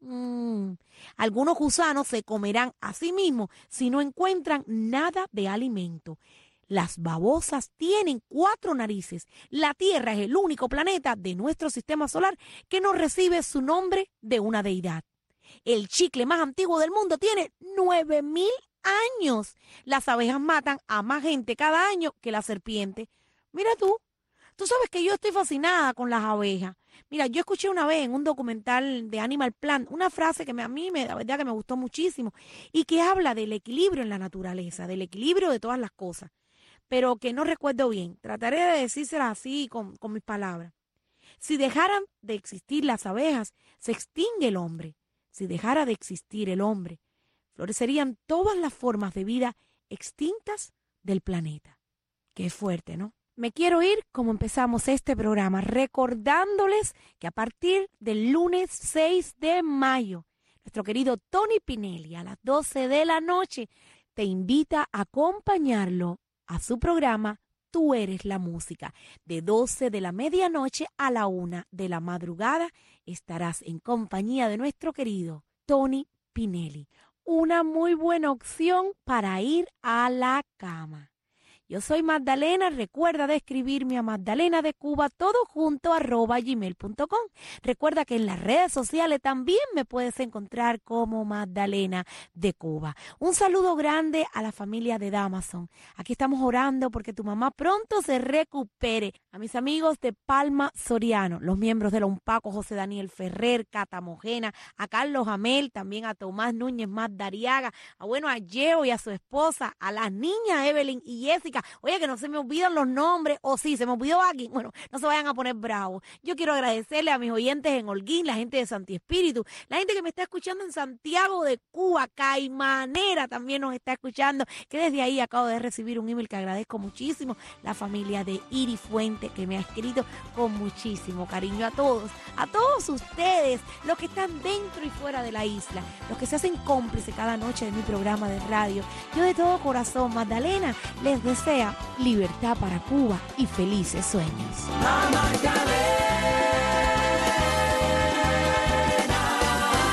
Mm. Algunos gusanos se comerán a sí mismos si no encuentran nada de alimento. Las babosas tienen cuatro narices. La Tierra es el único planeta de nuestro sistema solar que no recibe su nombre de una deidad. El chicle más antiguo del mundo tiene nueve mil años. Las abejas matan a más gente cada año que la serpiente. Mira tú, tú sabes que yo estoy fascinada con las abejas. Mira, yo escuché una vez en un documental de Animal Planet una frase que me, a mí me, la verdad que me gustó muchísimo y que habla del equilibrio en la naturaleza, del equilibrio de todas las cosas, pero que no recuerdo bien. Trataré de decírsela así con, con mis palabras. Si dejaran de existir las abejas, se extingue el hombre. Si dejara de existir el hombre, florecerían todas las formas de vida extintas del planeta. Qué fuerte, ¿no? Me quiero ir como empezamos este programa, recordándoles que a partir del lunes seis de mayo, nuestro querido Tony Pinelli a las doce de la noche te invita a acompañarlo a su programa Tú Eres la Música. De doce de la medianoche a la una de la madrugada estarás en compañía de nuestro querido Tony Pinelli. Una muy buena opción para ir a la cama. Yo soy Magdalena, recuerda de escribirme a Magdalena de Cuba, todo junto, arroba gmail punto com. Recuerda que en las redes sociales también me puedes encontrar como Magdalena de Cuba. Un saludo grande a la familia de Damason. Aquí estamos orando porque tu mamá pronto se recupere. A mis amigos de Palma Soriano, los miembros de la UNPACO, José Daniel Ferrer, Cata Mojena, a Carlos Amel, también a Tomás Núñez Magdariaga, a bueno, a Yeo y a su esposa, a las niñas Evelyn y Jessica. Oye, que no se me olvidan los nombres, o sí, se me olvidó aquí. Bueno, no se vayan a poner bravos. Yo quiero agradecerle a mis oyentes en Holguín, la gente de Santi Espíritu, la gente que me está escuchando en Santiago de Cuba, Caimanera también nos está escuchando, que desde ahí acabo de recibir un email que agradezco muchísimo, la familia de Iri Fuente, que me ha escrito con muchísimo cariño. A todos, a todos ustedes, los que están dentro y fuera de la isla, los que se hacen cómplices cada noche de mi programa de radio. Yo de todo corazón, Magdalena, les deseo libertad para Cuba y felices sueños.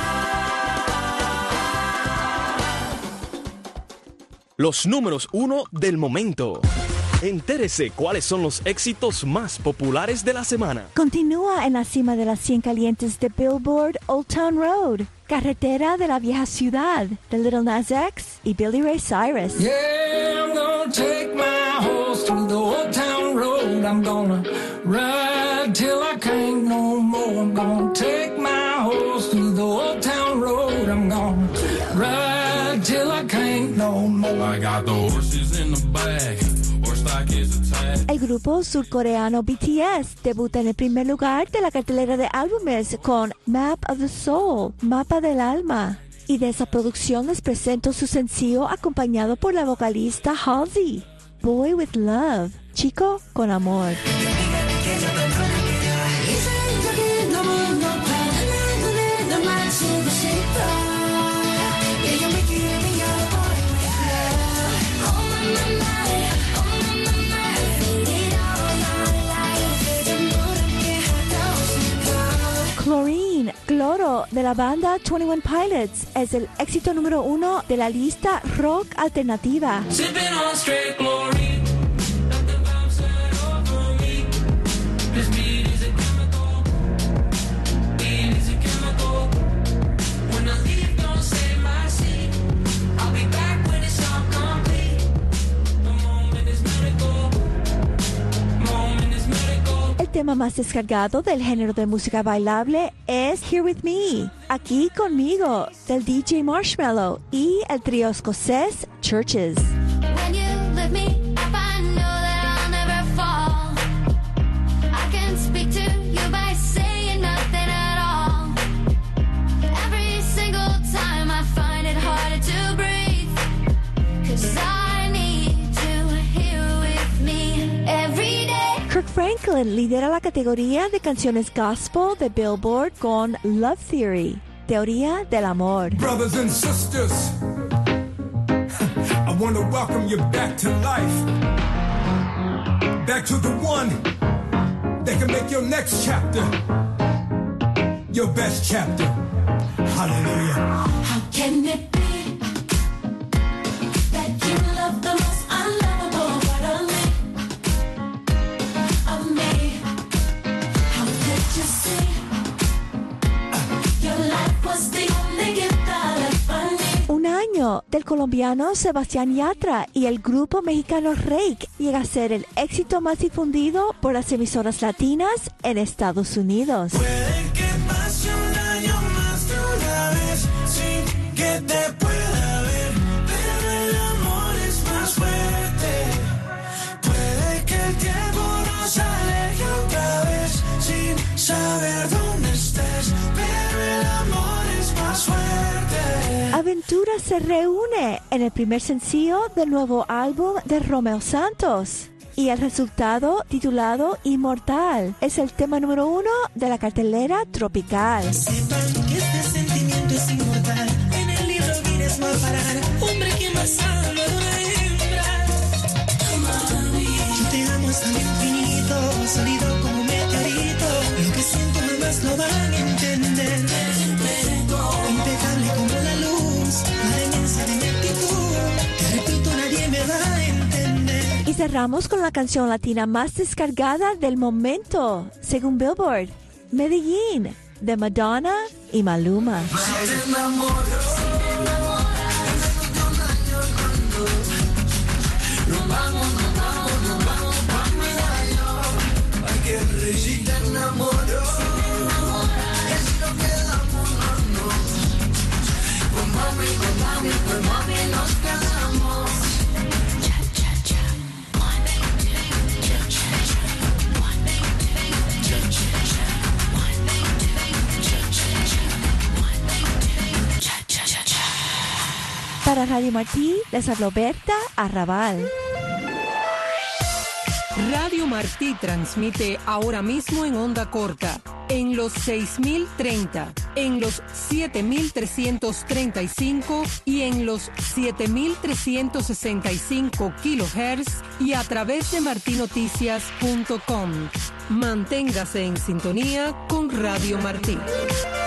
Los números uno del momento. Entérese cuáles son los éxitos más populares de la semana. Continúa en la cima de las cien calientes de Billboard Old Town Road, Carretera de la Vieja Ciudad, de Little Nas X y Billy Ray Cyrus. Yeah, I'm gonna take my horse through the Old Town Road. I'm gonna ride till I can't no more. I'm gonna take my horse through the Old Town Road. I'm gonna ride till I can't no more. I got the horses in the back. El grupo surcoreano B T S debuta en el primer lugar de la cartelera de álbumes con Map of the Soul, Mapa del Alma. Y de esa producción les presento su sencillo acompañado por la vocalista Halsey, Boy with Love, Chico con Amor. Chlorine, Cloro, de la banda veintiuno Pilots, es el éxito número uno de la lista rock alternativa. El tema más descargado del género de música bailable es Here With Me, Aquí Conmigo, del D J Marshmello y el trío escocés Churches. When you lift me up, I know that I'll never fall. I can speak to you by saying nothing at all. Every single time I find it harder to breathe, 'cause I need you here with me every day. Kirk Franklin lidera la categoría de canciones gospel de Billboard con Love Theory, Teoría del Amor. Brothers and sisters, I want to welcome you back to life. Back to the one that can make your next chapter your best chapter. Hallelujah. How can it be that you love the most unlovable part of me? Of me? How could you see your life was the only gift I left for me? Un año del colombiano Sebastián Yatra y el grupo mexicano Reik llega a ser el éxito más difundido por las emisoras latinas en Estados Unidos. Puede que pase un año más de una vez sin que te pueda ver, pero el amor es más fuerte. Puede que el tiempo nos aleje otra vez sin saber dónde estés, pero el amor es más fuerte. Aventura se reúne en el primer sencillo del nuevo álbum de Romeo Santos. Y el resultado, titulado Inmortal, es el tema número uno de la cartelera tropical. Sepan que este sentimiento es inmortal. En el libro Guinness no va a parar. Hombre que más ama de una hembra. Yo te amo hasta el infinito, sólido como un meteorito. Lo que siento jamás lo van a entender. Impecable como la luz, la demencia de mi actitud. Te repito, nadie me va a entender. Y cerramos con la canción latina más descargada del momento, según Billboard, Medellín, de Madonna y Maluma. Te enamoro. Nos vamos, nos vamos, nos vamos pa' Medallo. Ay, que rey, te enamoro. Es lo que damos, no, no. Pues mami, pues mami, pues mami, nos casamos. Cha, cha, cha. One, two, cha, cha, cha. One, two, cha, cha, cha. One, two, cha, cha, cha. One, two, cha, cha, cha, cha. Para Radio Martí, les habló Berta Arrabal. Radio Martí transmite ahora mismo en onda corta, en los seis mil treinta, en los siete mil trescientos treinta y cinco y en los siete mil trescientos sesenta y cinco kilohertz y a través de martinoticias punto com. Manténgase en sintonía con Radio Martí.